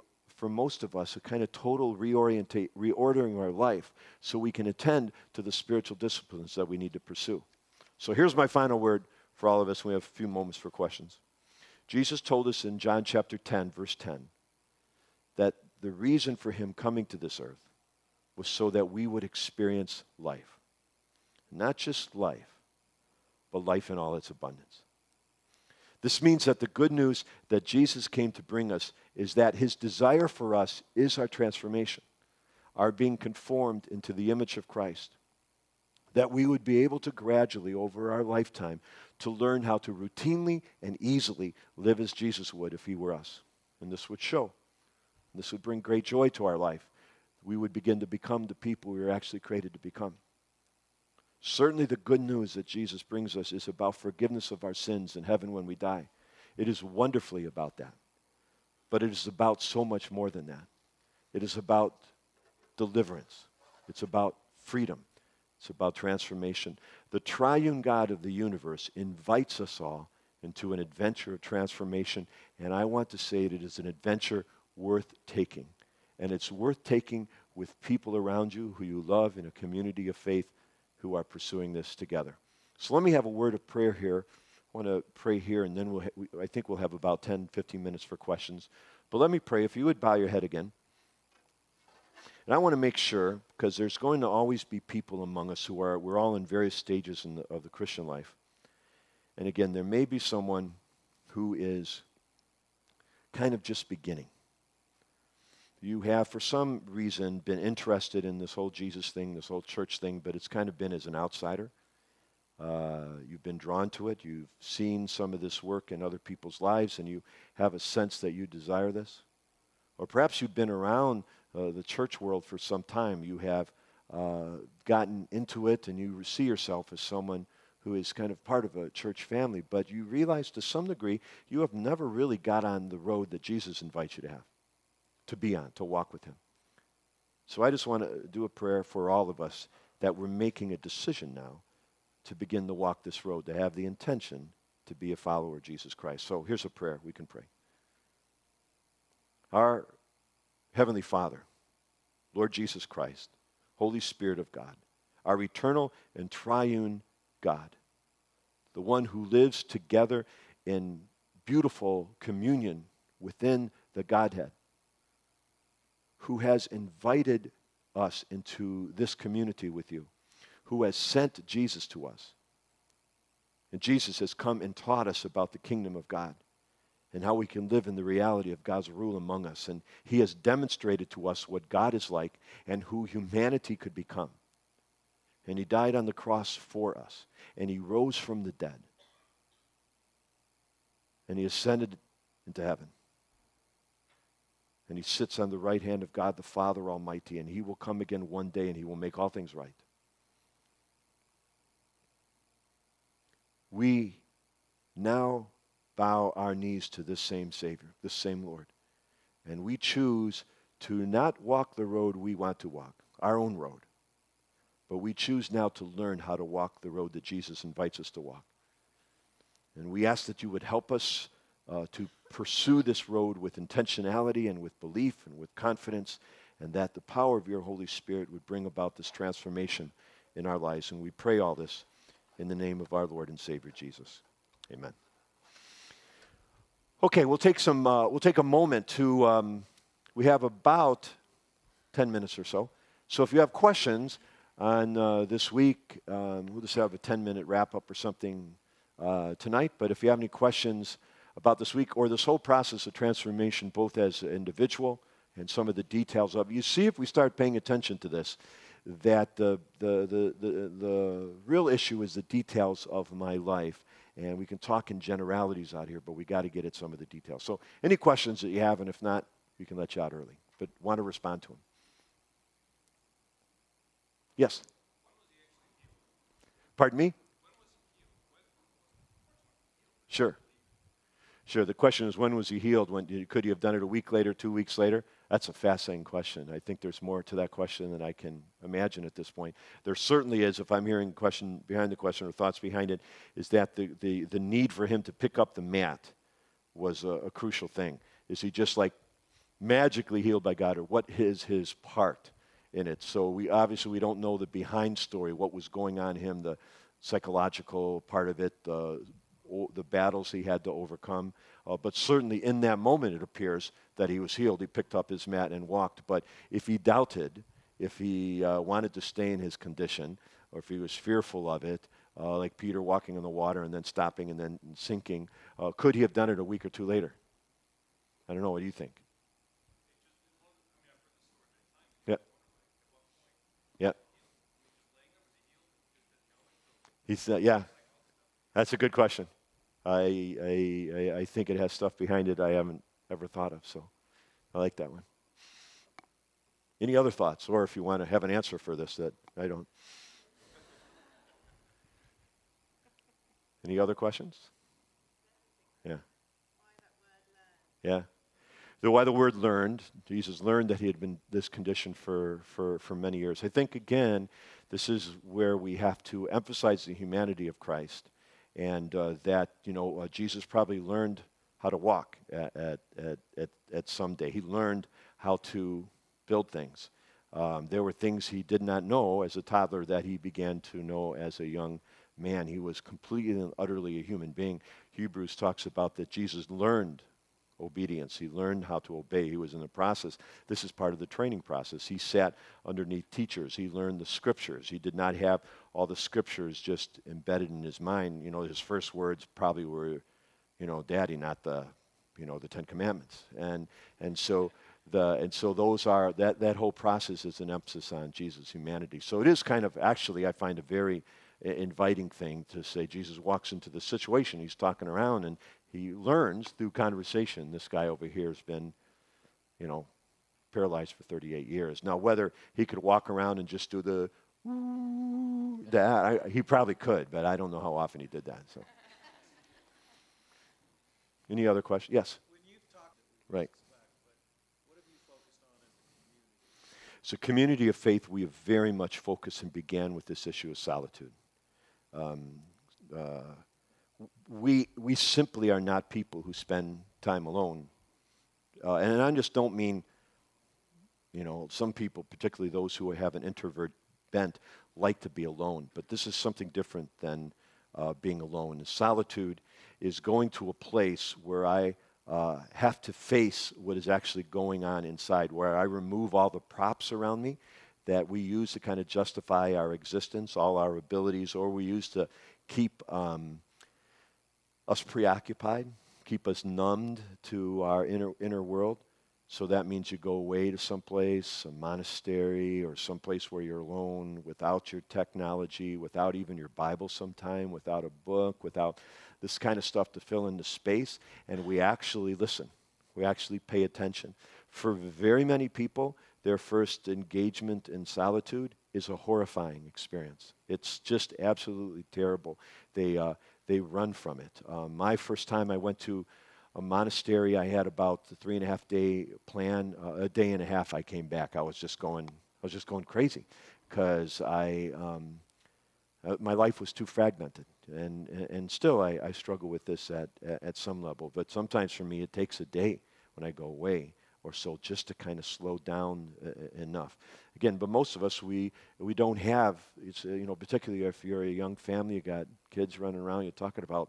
for most of us, a kind of total reorientate, reordering our life so we can attend to the spiritual disciplines that we need to pursue. So here's my final word for all of us. We have a few moments for questions. Jesus told us in John chapter ten, verse ten, that the reason for him coming to this earth was so that we would experience life. Not just life, but life in all its abundance. This means that the good news that Jesus came to bring us is that his desire for us is our transformation, our being conformed into the image of Christ, that we would be able to gradually, over our lifetime, to learn how to routinely and easily live as Jesus would if he were us. And this would show. This would bring great joy to our life. We would begin to become the people we were actually created to become. Certainly the good news that Jesus brings us is about forgiveness of our sins in heaven when we die. It is wonderfully about that. But it is about so much more than that. It is about deliverance. It's about freedom. It's about transformation. The triune God of the universe invites us all into an adventure of transformation, and I want to say that it is an adventure worth taking. And it's worth taking with people around you who you love in a community of faith who are pursuing this together. So let me have a word of prayer here. I want to pray here, and then we'll ha- we, I think we'll have about ten, fifteen minutes for questions. But let me pray. If you would bow your head again. And I want to make sure, because there's going to always be people among us who are, we're all in various stages in the, of the Christian life. And again, there may be someone who is kind of just beginning. You have, for some reason, been interested in this whole Jesus thing, this whole church thing, but it's kind of been as an outsider. Uh, you've been drawn to it. You've seen some of this work in other people's lives, and you have a sense that you desire this. Or perhaps you've been around uh, the church world for some time. You have uh, gotten into it, and you see yourself as someone who is kind of part of a church family, but you realize to some degree you have never really got on the road that Jesus invites you to have. To be on, to walk with him. So I just want to do a prayer for all of us that we're making a decision now to begin to walk this road, to have the intention to be a follower of Jesus Christ. So here's a prayer we can pray. Our Heavenly Father, Lord Jesus Christ, Holy Spirit of God, our eternal and triune God, the one who lives together in beautiful communion within the Godhead, who has invited us into this community with you, who has sent Jesus to us. And Jesus has come and taught us about the kingdom of God and how we can live in the reality of God's rule among us. And he has demonstrated to us what God is like and who humanity could become. And he died on the cross for us. And he rose from the dead. And he ascended into heaven. And he sits on the right hand of God the Father Almighty, and he will come again one day, and he will make all things right. We now bow our knees to this same Savior, this same Lord, and we choose to not walk the road we want to walk, our own road, but we choose now to learn how to walk the road that Jesus invites us to walk. And we ask that you would help us uh, to pursue this road with intentionality and with belief and with confidence, and that the power of your Holy Spirit would bring about this transformation in our lives. And we pray all this in the name of our Lord and Savior Jesus. Amen. Okay, we'll take some. Uh, we'll take a moment to. Um, we have about ten minutes or so. So if you have questions on uh, this week, um, we'll just have a ten-minute wrap-up or something uh, tonight. But if you have any questions about this week or this whole process of transformation, both as an individual and some of the details of it, you see, if we start paying attention to this, that the the the the, the real issue is the details of my life. And we can talk in generalities out here, but we got to get at some of the details. So any questions that you have, and if not, we can let you out early. But want to respond to them. Yes? Pardon me? Sure. Sure. The question is, when was he healed? When, could he have done it a week later, two weeks later? That's a fascinating question. I think there's more to that question than I can imagine at this point. There certainly is, if I'm hearing the question behind the question or thoughts behind it, is that the, the, the need for him to pick up the mat was a, a crucial thing. Is he just like magically healed by God, or what is his part in it. So we obviously we don't know the behind story, what was going on in him, the psychological part of it, the the battles he had to overcome. Uh, but certainly in that moment, it appears that he was healed. He picked up his mat and walked. But if he doubted, if he uh, wanted to stay in his condition, or if he was fearful of it, uh, like Peter walking on the water and then stopping and then sinking, uh, could he have done it a week or two later? I don't know. What do you think? Yeah. Yeah. He's, uh, yeah. That's a good question. I, I, I think it has stuff behind it I haven't ever thought of, so I like that one. Any other thoughts? Or if you want to have an answer for this that I don't. Any other questions? Yeah. Yeah. The, why the word learned, Jesus learned that he had been this condition for, for, for many years. I think, again, this is where we have to emphasize the humanity of Christ, and uh, that, you know, uh, Jesus probably learned how to walk at, at, at, at, at some day. He learned how to build things. Um, there were things he did not know as a toddler that he began to know as a young man. He was completely and utterly a human being. Hebrews talks about that Jesus learned obedience. He learned how to obey. He was in the process. This is part of the training process. He sat underneath teachers. He learned the scriptures. He did not have all the scriptures just embedded in his mind. You know, his first words probably were, you know, Daddy, not the, you know, the Ten Commandments. And and so the and so those are that that whole process is an emphasis on Jesus' humanity. So it is kind of actually I find a very inviting thing to say Jesus walks into the situation. He's talking around and he learns through conversation. This guy over here has been, you know, paralyzed for thirty-eight years. Now, whether he could walk around and just do the that, I, he probably could, but I don't know how often he did that. So, any other questions? Yes. When you've talked, right. Back, but what have you focused on as a community? So, community of faith, we have very much focused and began with this issue of solitude. Um, uh, we we simply are not people who spend time alone, uh, and I just don't mean, you know, some people, particularly those who have an introvert bent, like to be alone. But this is something different than uh, being alone. Solitude is going to a place where I uh, have to face what is actually going on inside, where I remove all the props around me that we use to kind of justify our existence, all our abilities, or we use to keep um, us preoccupied, keep us numbed to our inner inner world. So that means you go away to someplace, a monastery, or someplace where you're alone, without your technology, without even your Bible sometime, without a book, without this kind of stuff to fill in the space, and we actually listen. We actually pay attention. For very many people, their first engagement in solitude is a horrifying experience. It's just absolutely terrible. They uh, they run from it. Uh, my first time I went to a monastery, I had about the three and a half day plan. Uh, a day and a half, I came back. I was just going, I was just going crazy, because I um, uh, my life was too fragmented, and and still I, I struggle with this at at some level. But sometimes for me, it takes a day when I go away or so just to kind of slow down uh, enough. Again, but most of us, we we don't have, it's, uh, you know, particularly if you're a young family, you got kids running around, you're talking about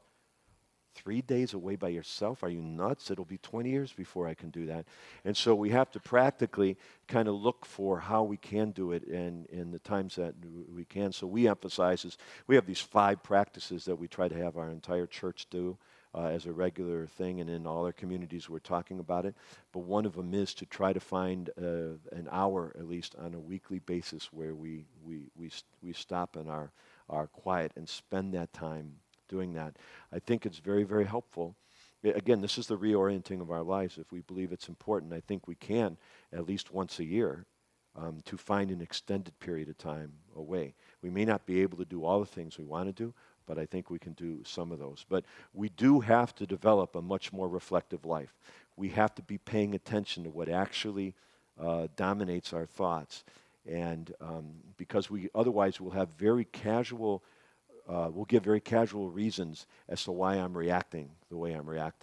three days away by yourself. Are you nuts? It'll be twenty years before I can do that. And so we have to practically kind of look for how we can do it in, in the times that we can. So we emphasize is, we have these five practices that we try to have our entire church do. Uh, as a regular thing, and in all our communities we're talking about it. But one of them is to try to find uh, an hour, at least on a weekly basis, where we we we, we stop in our, our quiet and spend that time doing that. I think it's very, very helpful. Again, this is the reorienting of our lives. If we believe it's important, I think we can, at least once a year, um, to find an extended period of time away. We may not be able to do all the things we want to do, but I think we can do some of those. But we do have to develop a much more reflective life. We have to be paying attention to what actually uh, dominates our thoughts. And um, because we otherwise will have very casual, uh, we'll give very casual reasons as to why I'm reacting the way I'm reacting.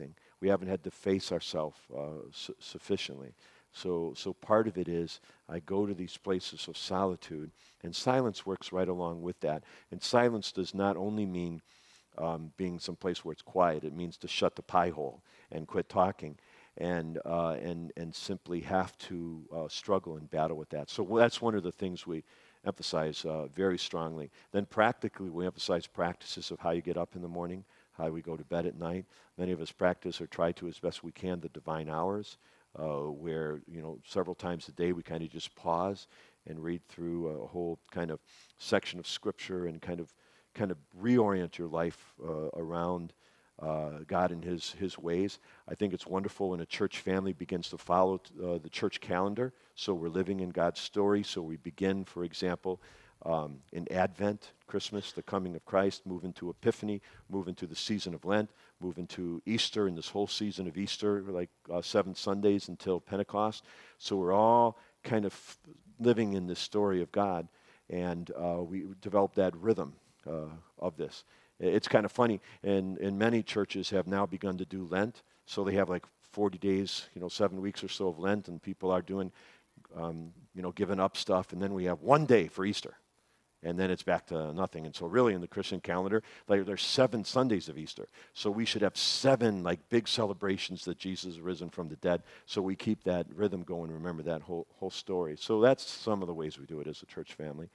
We haven't had to face ourselves uh, su- sufficiently. So, so part of it is I go to these places of solitude, and silence works right along with that. And silence does not only mean um, being someplace where it's quiet. It means to shut the pie hole and quit talking, and uh, and and simply have to uh, struggle and battle with that. So that's one of the things we emphasize uh, very strongly. Then practically, we emphasize practices of how you get up in the morning, how we go to bed at night. Many of us practice or try to, as best we can, the divine hours, uh, where, you know, several times a day we kind of just pause and read through a whole kind of section of Scripture and kind of kind of reorient your life uh, around uh, God and His His ways. I think it's wonderful when a church family begins to follow uh, the church calendar. So we're living in God's story. So we begin, for example, um, in Advent, Christmas, the coming of Christ, move into Epiphany, move into the season of Lent, move into Easter, and this whole season of Easter, like uh, seven Sundays until Pentecost. So we're all kind of living in this story of God, and uh, we develop that rhythm uh, of this. It's kind of funny, and, and many churches have now begun to do Lent, so they have like forty days, you know, seven weeks or so of Lent, and people are doing, um, you know, giving up stuff, and then we have one day for Easter, and then it's back to nothing. And so really in the Christian calendar, like there's seven Sundays of Easter, so we should have seven like big celebrations that Jesus is risen from the dead, so we keep that rhythm going, remember that whole whole story. So that's some of the ways we do it as a church family.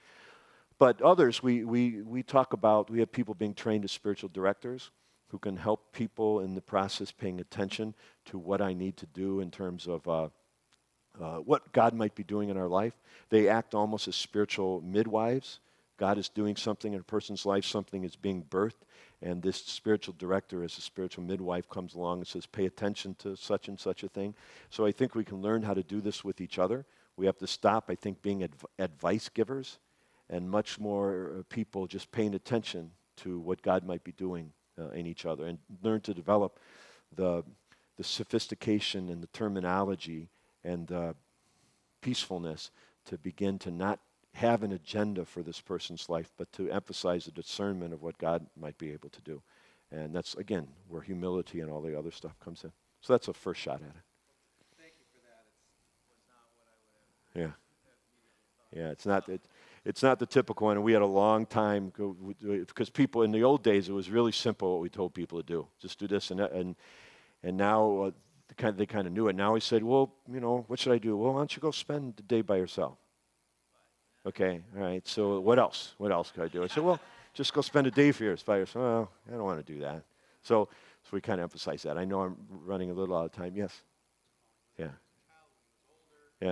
But others, we, we, we talk about, we have people being trained as spiritual directors who can help people in the process paying attention to what I need to do in terms of uh, uh, what God might be doing in our life. They act almost as spiritual midwives. God is doing something in a person's life, something is being birthed, and this spiritual director as a spiritual midwife comes along and says, pay attention to such and such a thing. So I think we can learn how to do this with each other. We have to stop, I think, being adv- advice givers, and much more people just paying attention to what God might be doing uh, in each other, and learn to develop the, the sophistication and the terminology and the peacefulness to begin to not have an agenda for this person's life, but to emphasize the discernment of what God might be able to do. And that's, again, where humility and all the other stuff comes in. So that's a first shot at it. Thank you for that. It was not what I would have Yeah. immediately thought. Yeah, it's not it, it's not the typical one. And we had a long time go, because people in the old days it was really simple what we told people to do. Just do this and that, and and now uh, they kind of, they kind of knew it. Now we said, well, you know, what should I do? Well, why don't you go spend the day by yourself? Okay, all right. So what else? What else could I do? I said, well, just go spend a day for yours by yourself. Well, I don't want to do that. So so we kind of emphasize that. I know I'm running a little out of time. Yes. Yeah. Yeah.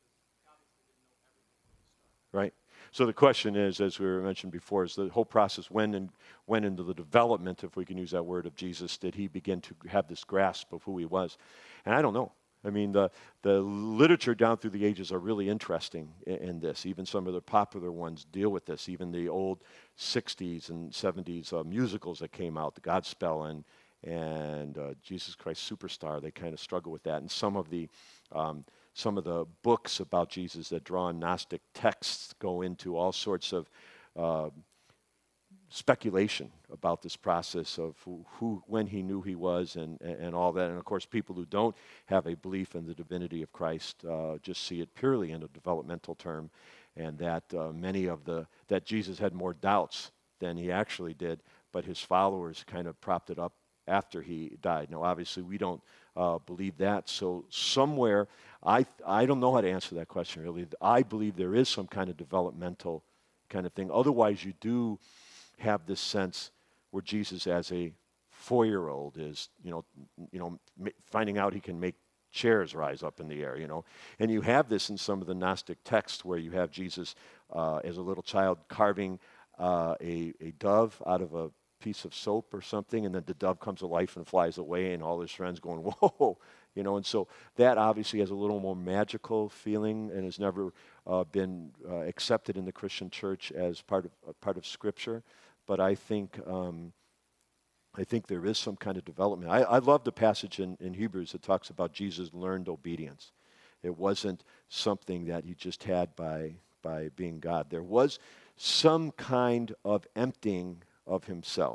Right. So the question is, as we were mentioned before, is the whole process when and went into the development, if we can use that word, of Jesus. Did he begin to have this grasp of who he was? And I don't know. I mean, the the literature down through the ages are really interesting in, in this. Even some of the popular ones deal with this. Even the old sixties and seventies uh, musicals that came out, the Godspell and and uh, Jesus Christ Superstar, they kind of struggle with that. And some of the um, some of the books about Jesus that draw on Gnostic texts go into all sorts of uh, speculation about this process of who, who, when he knew he was, and, and all that. And of course, people who don't have a belief in the divinity of Christ uh, just see it purely in a developmental term, and that uh, many of the that Jesus had more doubts than he actually did, but his followers kind of propped it up after he died. Now, obviously, we don't uh, believe that. So somewhere, I I don't know how to answer that question really. I believe there is some kind of developmental kind of thing. Otherwise, you do have this sense where Jesus, as a four-year-old, is you know you know finding out he can make chairs rise up in the air, you know, and you have this in some of the Gnostic texts where you have Jesus uh, as a little child carving uh, a a dove out of a piece of soap or something, and then the dove comes to life and flies away, and all his friends going, whoa, you know, and so that obviously has a little more magical feeling and has never uh, been uh, accepted in the Christian church as part of uh, part of Scripture. But I think um, I think there is some kind of development. I, I love the passage in, in Hebrews that talks about Jesus learned obedience. It wasn't something that he just had by by being God. There was some kind of emptying of himself.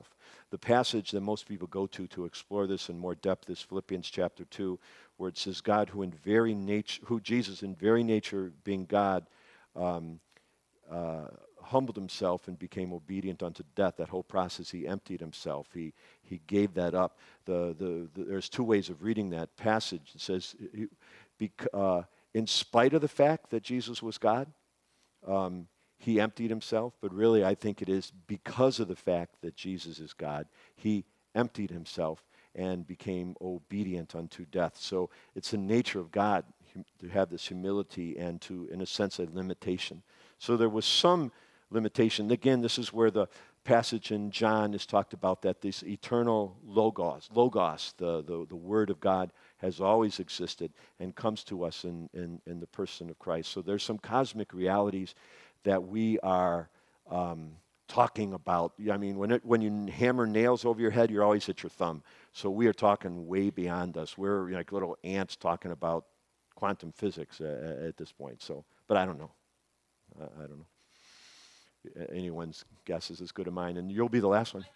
the passage that most people go to to explore this in more depth is Philippians chapter two, where it says, God, who in very nature, who Jesus in very nature being God, um, uh, humbled himself and became obedient unto death. That whole process, he emptied himself. He he gave that up. The the, the there's two ways of reading that passage. It says, he, bec- uh, in spite of the fact that Jesus was God, um, he emptied himself. But really, I think it is because of the fact that Jesus is God, he emptied himself and became obedient unto death. So it's the nature of God hum- to have this humility and to, in a sense, a limitation. So there was some limitation. Again, this is where the passage in John is talked about, that this eternal logos, logos, the, the, the word of God, has always existed and comes to us in, in, in the person of Christ. So there's some cosmic realities that we are um, talking about. I mean, when, it, when you hammer nails over your head, you always hit your thumb. So we are talking way beyond us. We're like little ants talking about quantum physics uh, at this point. So, but I don't know. Uh, I don't know. Anyone's guess is as good as mine, and you'll be the last one.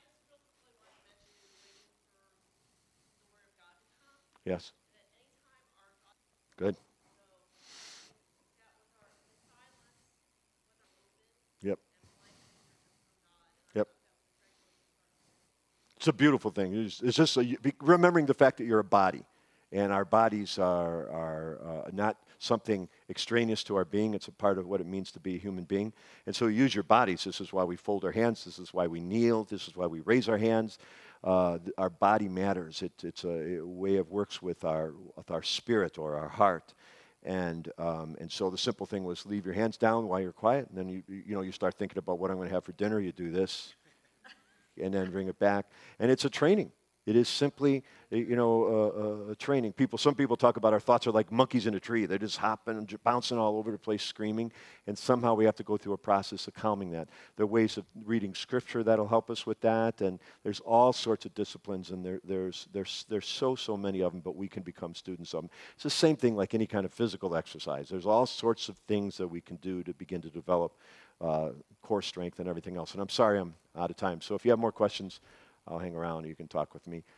Yes. Good. Yep. Yep. It's a beautiful thing. It's, it's just a, remembering the fact that you're a body, and our bodies are, are uh, not something extraneous to our being. It's a part of what it means to be a human being. And so you use your bodies. This is why we fold our hands. This is why we kneel. This is why we raise our hands. Uh, th- our body matters. It, it's a, a way of works with our, with our spirit or our heart. And um, and so the simple thing was leave your hands down while you're quiet, and then you you know you start thinking about what I'm going to have for dinner. You do this, and then bring it back. And it's a training. It is simply, you know, uh, uh, a training. People, some people talk about our thoughts are like monkeys in a tree. They're just hopping and j- bouncing all over the place, screaming. And somehow we have to go through a process of calming that. There are ways of reading scripture that'll help us with that. And there's all sorts of disciplines, and there, there's, there's, there's so, so many of them, but we can become students of them. It's the same thing like any kind of physical exercise. There's all sorts of things that we can do to begin to develop uh, core strength and everything else. And I'm sorry I'm out of time. So if you have more questions, I'll hang around. You can talk with me.